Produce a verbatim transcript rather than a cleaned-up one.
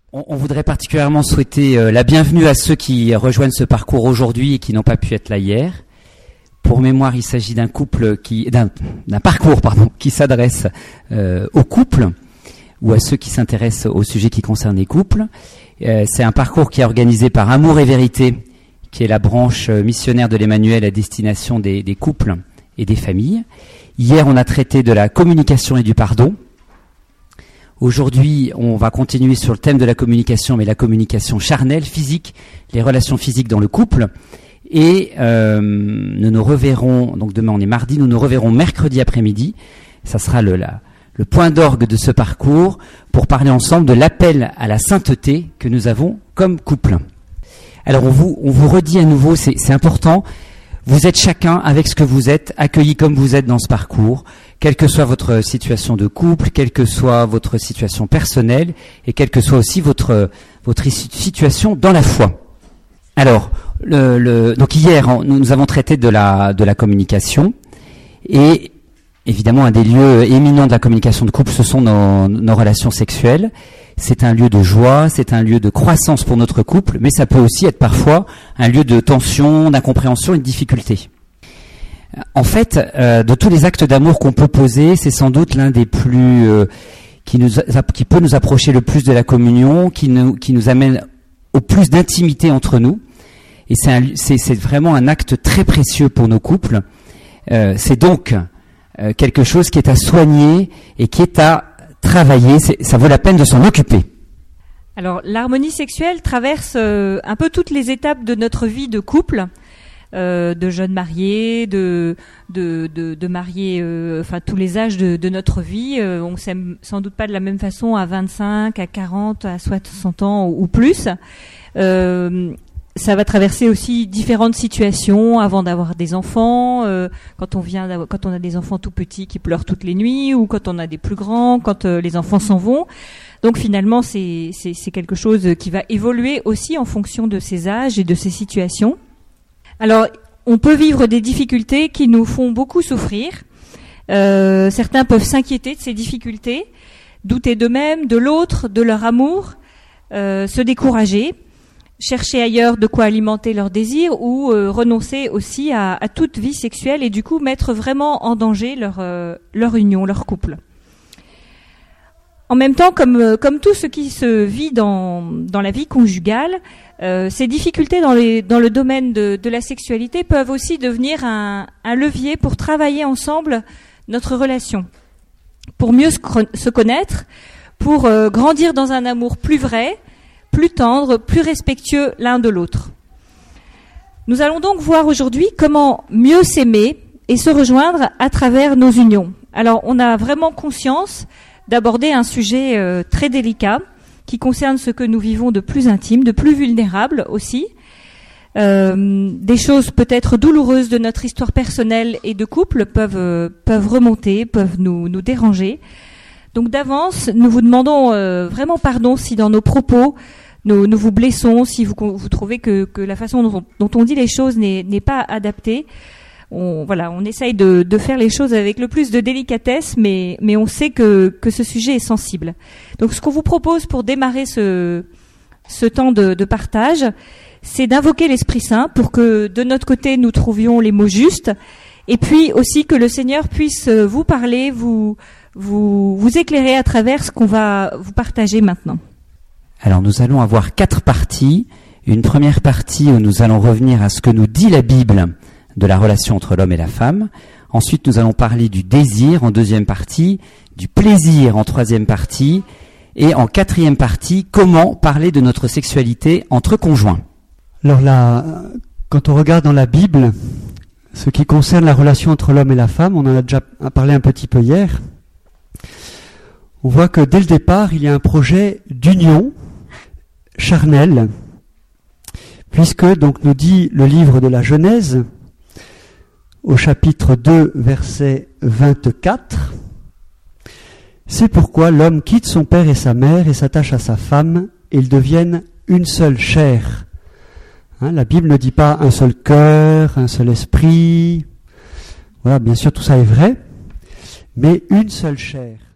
On, on voudrait particulièrement souhaiter euh, la bienvenue à ceux qui rejoignent ce parcours aujourd'hui et qui n'ont pas pu être là hier. Pour mémoire, il s'agit d'un couple qui, d'un, d'un parcours, pardon, qui s'adresse euh, aux couples ou à ceux qui s'intéressent aux sujets qui concernent les couples. Euh, c'est un parcours qui est organisé par Amour et Vérité, qui est la branche missionnaire de l'Emmanuel à destination des, des couples et des familles. Hier, on a traité de la communication et du pardon. Aujourd'hui, on va continuer sur le thème de la communication, mais la communication charnelle, physique, les relations physiques dans le couple. Et euh, nous nous reverrons, donc demain on est mardi, nous nous reverrons mercredi après-midi. Ça sera le, la, le point d'orgue de ce parcours pour parler ensemble de l'appel à la sainteté que nous avons comme couple. Alors on vous, on vous redit à nouveau, c'est, c'est important, vous êtes chacun avec ce que vous êtes, accueillis comme vous êtes dans ce parcours, quelle que soit votre situation de couple, quelle que soit votre situation personnelle et quelle que soit aussi votre, votre situation dans la foi. Alors, le, le, donc hier, nous, nous avons traité de la, de la communication et évidemment un des lieux éminents de la communication de couple, ce sont nos, nos relations sexuelles. C'est un lieu de joie, c'est un lieu de croissance pour notre couple, mais ça peut aussi être parfois un lieu de tension, d'incompréhension et de difficulté. En fait, euh, de tous les actes d'amour qu'on peut poser, c'est sans doute l'un des plus euh, qui nous qui peut nous approcher le plus de la communion, qui nous qui nous amène au plus d'intimité entre nous. Et c'est un, c'est, c'est vraiment un acte très précieux pour nos couples. Euh, c'est donc euh, quelque chose qui est à soigner et qui est à travailler, c'est, ça vaut la peine de s'en occuper. Alors, l'harmonie sexuelle traverse euh, un peu toutes les étapes de notre vie de couple, euh, de jeunes mariés, de de de, de mariés, euh, enfin tous les âges de, de notre vie. Euh, on s'aime sans doute pas de la même façon à vingt-cinq, à quarante, à soixante ans ou, ou plus. Euh, Ça va traverser aussi différentes situations avant d'avoir des enfants, euh, quand on vient, quand on a des enfants tout petits qui pleurent toutes les nuits, ou quand on a des plus grands, quand euh, les enfants s'en vont. Donc finalement, c'est, c'est, c'est quelque chose qui va évoluer aussi en fonction de ces âges et de ces situations. Alors, on peut vivre des difficultés qui nous font beaucoup souffrir. Euh, certains peuvent s'inquiéter de ces difficultés, douter d'eux-mêmes, de l'autre, de leur amour, euh, se décourager, chercher ailleurs de quoi alimenter leurs désirs ou euh, renoncer aussi à, à toute vie sexuelle et du coup mettre vraiment en danger leur, euh, leur union, leur couple. En même temps, comme, comme tout ce qui se vit dans, dans la vie conjugale, euh, ces difficultés dans, les, dans le domaine de, de la sexualité peuvent aussi devenir un, un levier pour travailler ensemble notre relation, pour mieux se, se connaître, pour euh, grandir dans un amour plus vrai, plus tendre, plus respectueux l'un de l'autre. Nous allons donc voir aujourd'hui comment mieux s'aimer et se rejoindre à travers nos unions. Alors, on a vraiment conscience d'aborder un sujet euh, très délicat qui concerne ce que nous vivons de plus intime, de plus vulnérable aussi. Euh, des choses peut-être douloureuses de notre histoire personnelle et de couple peuvent, euh, peuvent remonter, peuvent nous, nous déranger. Donc d'avance, nous vous demandons euh, vraiment pardon si dans nos propos, nous, nous vous blessons, si vous, vous trouvez que, que la façon dont on, dont on dit les choses n'est, n'est pas adaptée. On, voilà, on essaye de, de faire les choses avec le plus de délicatesse, mais, mais on sait que, que ce sujet est sensible. Donc ce qu'on vous propose pour démarrer ce, ce temps de, de partage, c'est d'invoquer l'Esprit Saint pour que de notre côté nous trouvions les mots justes, et puis aussi que le Seigneur puisse vous parler, vous Vous, vous éclairer à travers ce qu'on va vous partager maintenant. Alors nous allons avoir quatre parties. Une première partie où nous allons revenir à ce que nous dit la Bible de la relation entre l'homme et la femme. Ensuite nous allons parler du désir en deuxième partie, du plaisir en troisième partie, et en quatrième partie, comment parler de notre sexualité entre conjoints. Alors là, quand on regarde dans la Bible, ce qui concerne la relation entre l'homme et la femme, on en a déjà parlé un petit peu hier. On voit que dès le départ, il y a un projet d'union charnelle, puisque, donc, nous dit le livre de la Genèse, au chapitre deux, verset vingt-quatre, « C'est pourquoi l'homme quitte son père et sa mère et s'attache à sa femme, et ils deviennent une seule chair. » Hein, la Bible ne dit pas un seul cœur, un seul esprit. Voilà, bien sûr, tout ça est vrai, mais une seule chair.